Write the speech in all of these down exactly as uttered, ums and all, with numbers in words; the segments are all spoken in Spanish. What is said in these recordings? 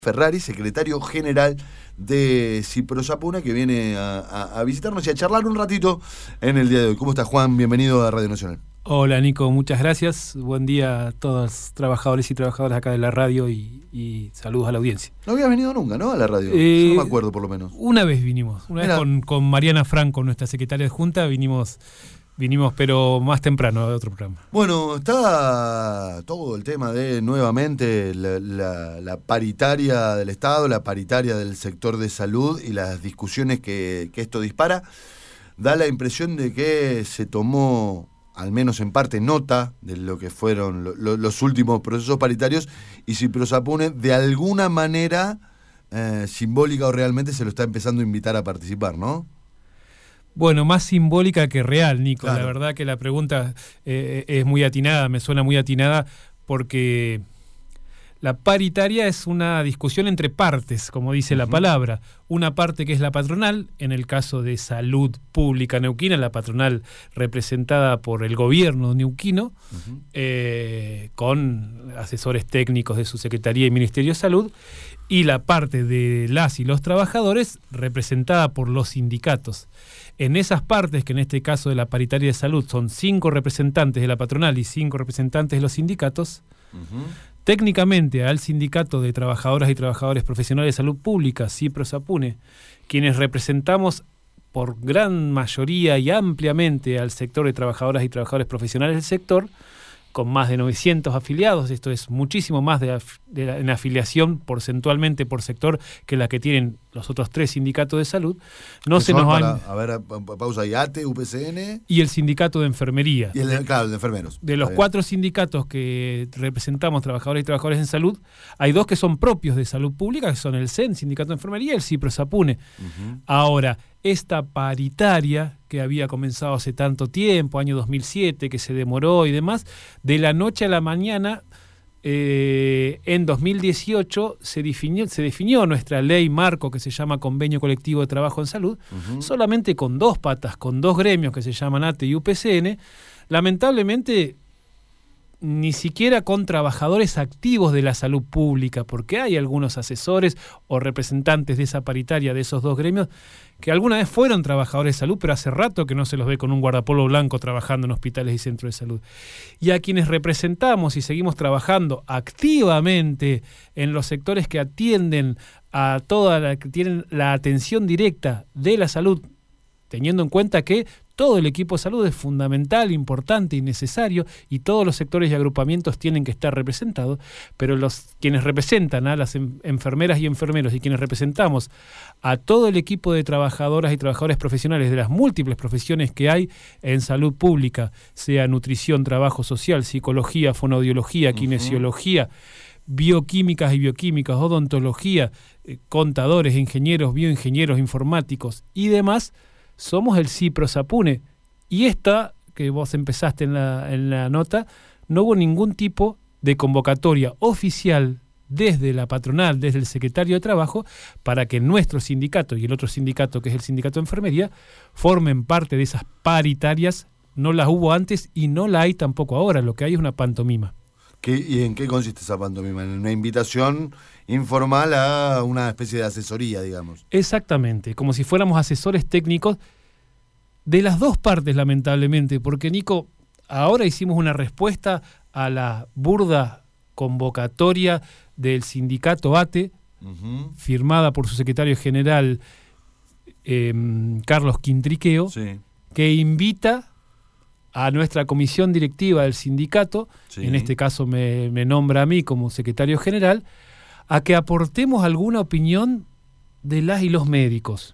Ferrari, secretario general de Ciprosapune, que viene a, a, a visitarnos y a charlar un ratito en el día de hoy. ¿Cómo estás, Juan? Bienvenido a Radio Nacional. Hola, Nico, muchas gracias. Buen día a todos los trabajadores y trabajadoras acá de la radio y, y saludos a la audiencia. No habías venido nunca, ¿no? A la radio. Eh, Yo no me acuerdo, por lo menos. Una vez vinimos, una Mira. vez con, con Mariana Franco, nuestra secretaria de Junta, vinimos... Vinimos, pero más temprano, de otro programa. Bueno, está todo el tema de, nuevamente, la, la, la paritaria del Estado, la paritaria del sector de salud y las discusiones que, que esto dispara. Da la impresión de que se tomó, al menos en parte, nota de lo que fueron lo, lo, los últimos procesos paritarios y Ciprosapune, de alguna manera, eh, simbólica o realmente, se lo está empezando a invitar a participar, ¿no? Bueno, más simbólica que real, Nico. Claro. La verdad que la pregunta eh, es muy atinada, me suena muy atinada, porque la paritaria es una discusión entre partes, como dice uh-huh. la palabra. Una parte que es la patronal, en el caso de Salud Pública Neuquina, la patronal representada por el gobierno neuquino, uh-huh. eh, con asesores técnicos de su Secretaría y Ministerio de Salud, y la parte de las y los trabajadores representada por los sindicatos. En esas partes, que en este caso de la paritaria de salud son cinco representantes de la patronal y cinco representantes de los sindicatos, uh-huh. técnicamente al sindicato de trabajadoras y trabajadores profesionales de salud pública, Ciprosapune, quienes representamos por gran mayoría y ampliamente al sector de trabajadoras y trabajadores profesionales del sector, con más de novecientos afiliados, esto es muchísimo más de, af- de la, en afiliación porcentualmente por sector que la que tienen los otros tres sindicatos de salud. No se nos para, han... A ver, pausa ahí, A T E, U P C N... Y el sindicato de enfermería. Y el de, claro, el de enfermeros. De los cuatro sindicatos que representamos trabajadores y trabajadores en salud, hay dos que son propios de salud pública, que son el C E N, Sindicato de Enfermería, y el Ciprosapune. Uh-huh. Ahora, esta paritaria que había comenzado hace tanto tiempo, año dos mil siete, que se demoró y demás, de la noche a la mañana, eh, en dos mil dieciocho, se definió, se definió nuestra ley marco que se llama Convenio Colectivo de Trabajo en Salud, uh-huh. solamente con dos patas, con dos gremios que se llaman A T E y U P C N, lamentablemente ni siquiera con trabajadores activos de la salud pública, porque hay algunos asesores o representantes de esa paritaria de esos dos gremios que alguna vez fueron trabajadores de salud, pero hace rato que no se los ve con un guardapolvo blanco trabajando en hospitales y centros de salud. Y a quienes representamos y seguimos trabajando activamente en los sectores que atienden a toda la que tienen la atención directa de la salud, teniendo en cuenta que todo el equipo de salud es fundamental, importante y necesario, y todos los sectores y agrupamientos tienen que estar representados, pero los quienes representan a las en, enfermeras y enfermeros y quienes representamos a todo el equipo de trabajadoras y trabajadores profesionales de las múltiples profesiones que hay en salud pública, sea nutrición, trabajo social, psicología, fonoaudiología, kinesiología, uh-huh. bioquímicas y bioquímicas, odontología, eh, contadores, ingenieros, bioingenieros, informáticos y demás, somos el Ciprosapune. Y esta, que vos empezaste en la, en la nota, no hubo ningún tipo de convocatoria oficial desde la patronal, desde el secretario de Trabajo, para que nuestro sindicato y el otro sindicato, que es el sindicato de enfermería, formen parte de esas paritarias. No las hubo antes y no la hay tampoco ahora. Lo que hay es una pantomima. ¿Qué, ¿Y en qué consiste esa pantomima? En una invitación informal a una especie de asesoría, digamos. Exactamente, como si fuéramos asesores técnicos de las dos partes, lamentablemente, porque, Nico, ahora hicimos una respuesta a la burda convocatoria del sindicato A T E, uh-huh. firmada por su secretario general eh, Carlos Quintriqueo, sí. que invita a nuestra comisión directiva del sindicato, sí. en este caso me, me nombra a mí como secretario general, a que aportemos alguna opinión de las y los médicos.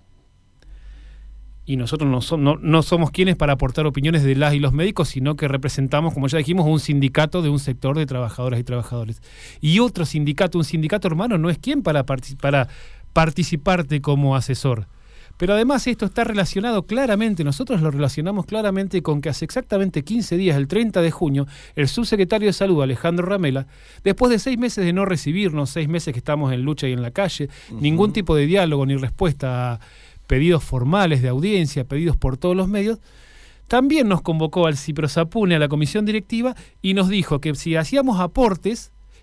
Y nosotros no, so, no, no somos quienes para aportar opiniones de las y los médicos, sino que representamos, como ya dijimos, un sindicato de un sector de trabajadoras y trabajadores. Y otro sindicato, un sindicato hermano, no es quien para, partic- para participarte como asesor. Pero además esto está relacionado claramente, nosotros lo relacionamos claramente con que hace exactamente quince días, el treinta de junio, el subsecretario de Salud, Alejandro Ramela, después de seis meses de no recibirnos, seis meses que estamos en lucha y en la calle, uh-huh. ningún tipo de diálogo ni respuesta a pedidos formales de audiencia, pedidos por todos los medios, también nos convocó al Ciprosapune, a la comisión directiva, y nos dijo que si hacíamos aportes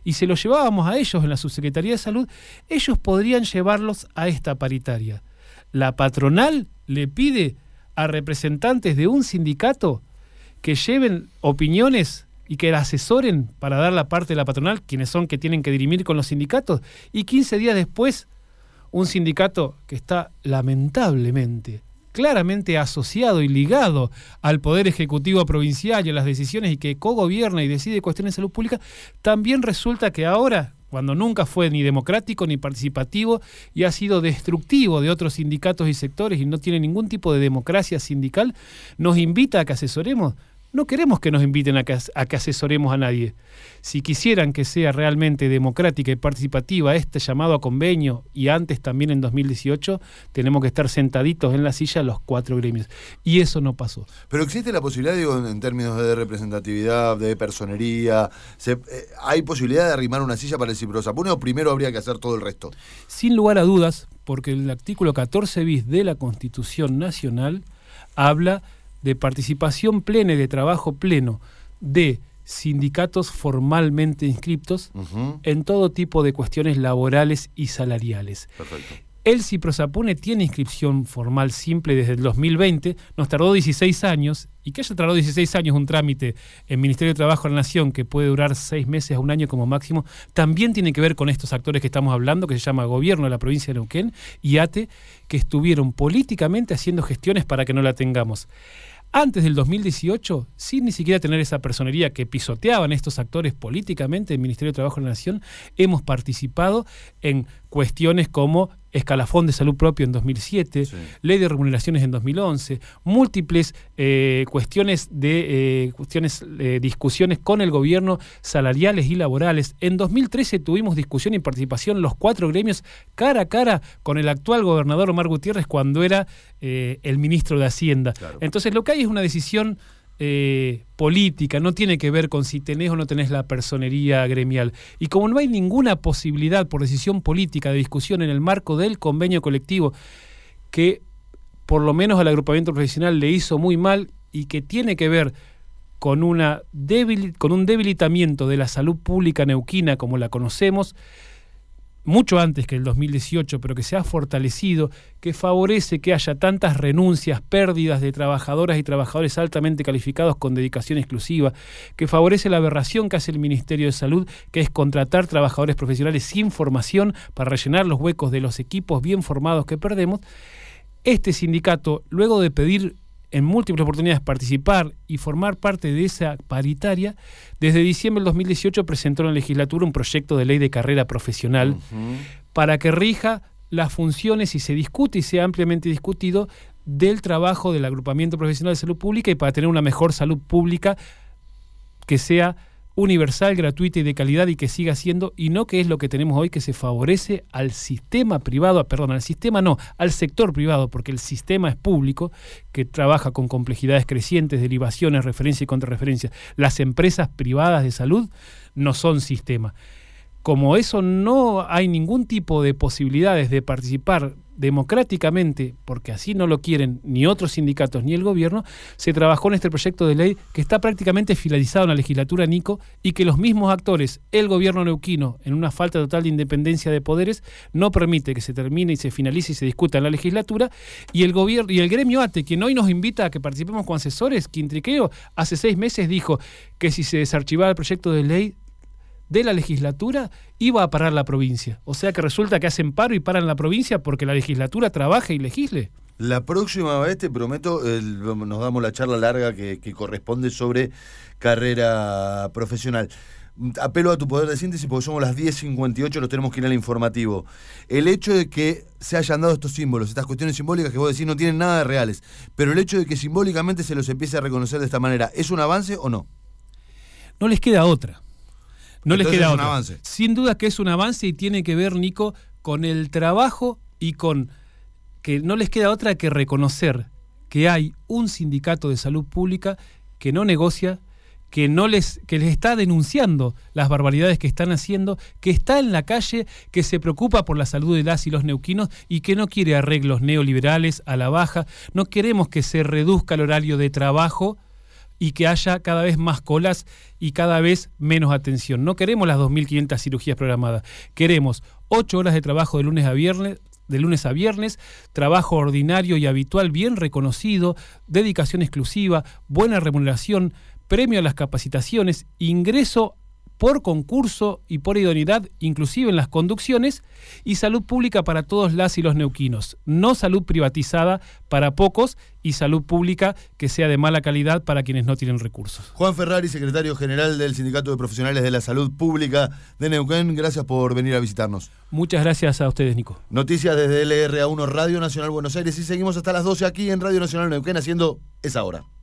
y se los llevábamos a ellos en la Subsecretaría de Salud, ellos podrían llevarlos a esta paritaria. La patronal le pide a representantes de un sindicato que lleven opiniones y que la asesoren para dar la parte de la patronal, quienes son que tienen que dirimir con los sindicatos, y quince días después, un sindicato que está lamentablemente, claramente asociado y ligado al Poder Ejecutivo Provincial y a las decisiones y que cogobierna y decide cuestiones de salud pública, también resulta que ahora, cuando nunca fue ni democrático ni participativo y ha sido destructivo de otros sindicatos y sectores y no tiene ningún tipo de democracia sindical, nos invita a que asesoremos. No queremos que nos inviten a que, a que asesoremos a nadie. Si quisieran que sea realmente democrática y participativa este llamado a convenio, y antes también en dos mil dieciocho, tenemos que estar sentaditos en la silla los cuatro gremios. Y eso no pasó. Pero existe la posibilidad, digo, en términos de representatividad, de personería, se, eh, ¿hay posibilidad de arrimar una silla para el Ciprosapune o primero habría que hacer todo el resto? Sin lugar a dudas, porque el artículo catorce bis de la Constitución Nacional habla de participación plena y de trabajo pleno de sindicatos formalmente inscriptos uh-huh. en todo tipo de cuestiones laborales y salariales. Perfecto. El Ciprosapune tiene inscripción formal simple desde el dos mil veinte, nos tardó dieciséis años, y que haya tardado dieciséis años un trámite en Ministerio de Trabajo de la Nación que puede durar seis meses a un año como máximo, también tiene que ver con estos actores que estamos hablando, que se llama Gobierno de la Provincia de Neuquén y A T E, que estuvieron políticamente haciendo gestiones para que no la tengamos. Antes del dos mil dieciocho, sin ni siquiera tener esa personería que pisoteaban estos actores políticamente en el Ministerio de Trabajo de la Nación, hemos participado en cuestiones como escalafón de salud propio en dos mil siete, sí. ley de remuneraciones en dos mil once, múltiples eh, cuestiones de eh, cuestiones eh, discusiones con el gobierno salariales y laborales. En dos mil trece tuvimos discusión y participación los cuatro gremios cara a cara con el actual gobernador Omar Gutiérrez cuando era eh, el ministro de Hacienda. Claro. Entonces lo que hay es una decisión Eh, política, no tiene que ver con si tenés o no tenés la personería gremial. Y como no hay ninguna posibilidad por decisión política de discusión en el marco del convenio colectivo que por lo menos al agrupamiento profesional le hizo muy mal y que tiene que ver con, una debil, con un debilitamiento de la salud pública neuquina como la conocemos, mucho antes que el dos mil dieciocho, pero que se ha fortalecido, que favorece que haya tantas renuncias, pérdidas de trabajadoras y trabajadores altamente calificados con dedicación exclusiva, que favorece la aberración que hace el Ministerio de Salud, que es contratar trabajadores profesionales sin formación para rellenar los huecos de los equipos bien formados que perdemos. Este sindicato, luego de pedir en múltiples oportunidades participar y formar parte de esa paritaria, desde diciembre del dos mil dieciocho presentó en la legislatura un proyecto de ley de carrera profesional uh-huh. para que rija las funciones y se discute y sea ampliamente discutido del trabajo del agrupamiento profesional de salud pública y para tener una mejor salud pública que sea universal, gratuita y de calidad y que siga siendo, y no que es lo que tenemos hoy, que se favorece al sistema privado, perdón, al sistema no, al sector privado, porque el sistema es público, que trabaja con complejidades crecientes, derivaciones, referencia y contrarreferencia. Las empresas privadas de salud no son sistema. Como eso no hay ningún tipo de posibilidades de participar democráticamente, porque así no lo quieren ni otros sindicatos ni el gobierno, se trabajó en este proyecto de ley que está prácticamente finalizado en la legislatura, Nico, y que los mismos actores, el gobierno neuquino, en una falta total de independencia de poderes, no permite que se termine y se finalice y se discuta en la legislatura, y el gobierno y el gremio A T E, quien hoy nos invita a que participemos con asesores, Quintriqueo, hace seis meses dijo que si se desarchivaba el proyecto de ley de la legislatura, iba a parar la provincia. O sea que resulta que hacen paro y paran la provincia porque la legislatura trabaja y legisle. La próxima vez, te prometo, el, nos damos la charla larga que, que corresponde sobre carrera profesional. Apelo a tu poder de síntesis porque somos las diez cincuenta y ocho, los tenemos que ir al informativo. El hecho de que se hayan dado estos símbolos, estas cuestiones simbólicas que vos decís no tienen nada de reales, pero el hecho de que simbólicamente se los empiece a reconocer de esta manera, ¿es un avance o no? No les queda otra. No Entonces les queda es un otra. avance. Sin duda que es un avance y tiene que ver, Nico, con el trabajo y con que no les queda otra que reconocer que hay un sindicato de salud pública que no negocia, que no les, que les está denunciando las barbaridades que están haciendo, que está en la calle, que se preocupa por la salud de las y los neuquinos y que no quiere arreglos neoliberales a la baja. No queremos que se reduzca el horario de trabajo y que haya cada vez más colas y cada vez menos atención. No queremos las dos mil quinientas cirugías programadas, queremos ocho horas de trabajo de lunes a viernes, de lunes a viernes, trabajo ordinario y habitual bien reconocido, dedicación exclusiva, buena remuneración, premio a las capacitaciones, ingreso por concurso y por idoneidad, inclusive en las conducciones, y salud pública para todos las y los neuquinos. No salud privatizada para pocos y salud pública que sea de mala calidad para quienes no tienen recursos. Juan Ferrari, secretario general del Sindicato de Profesionales de la Salud Pública de Neuquén, gracias por venir a visitarnos. Muchas gracias a ustedes, Nico. Noticias desde L R A uno Radio Nacional Buenos Aires y seguimos hasta las doce aquí en Radio Nacional Neuquén haciendo esa hora.